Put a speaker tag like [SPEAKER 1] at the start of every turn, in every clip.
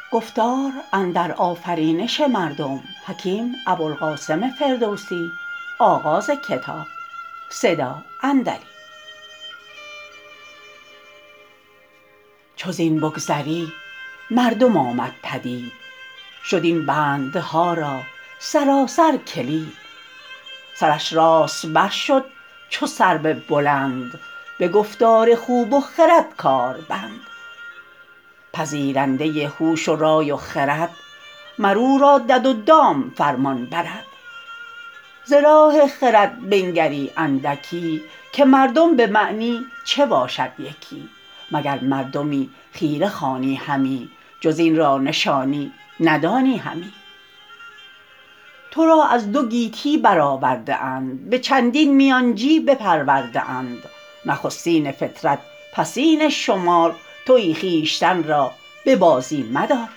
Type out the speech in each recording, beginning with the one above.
[SPEAKER 1] چو زین بگذری مردم آمد پدید شد این بندها را سراسر کلید سرش راست بر شد چو سرو بلند به گفتار خوب و خرد کاربند پذیرنده هوش و رای و خرد مر او را دد و دام فرمان برد ز راه خرد بنگری اندکی که مردم به معنی چه باشد یکی مگر مردمی خیره خوانی همی جز این را نشانی ندانی همی تو را از دو گیتی برآورده اند به چندین میانجی بپرورده اند نخستین فطرت پسین شمار تویی خویشتن را به بازی مدار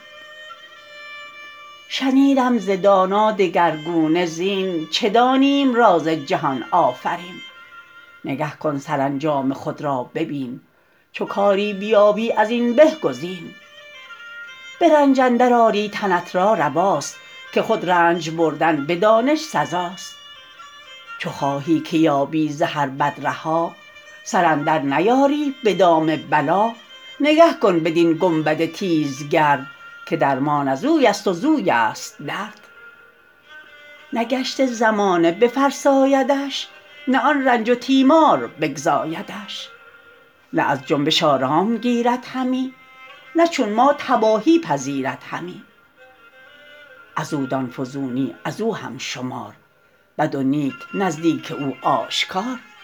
[SPEAKER 1] شنیدم ز دانا دگرگونه زین چه دانیم راز جهان آفرین نگه کن سرانجام خود را ببین چو کاری بیابی ازین به گزین به رنج اندر آری تنت را رواست که خود رنج بردن به دانش سزاست چو خواهی که یابی ز هر بد رها سر اندر نیاری به دام بلا نگه کن بدین گنبد تیزگرد که درمان ازوی است و زوی است درد نه گشت زمانه بفرسایدش نه آن رنج و تیمار بگزایدش نه از جنبش آرام گیرد همی نه چون ما تباهی پذیرد همی ازو دان فزونی ازو هم شمار بد و نیک نزدیک او آشکار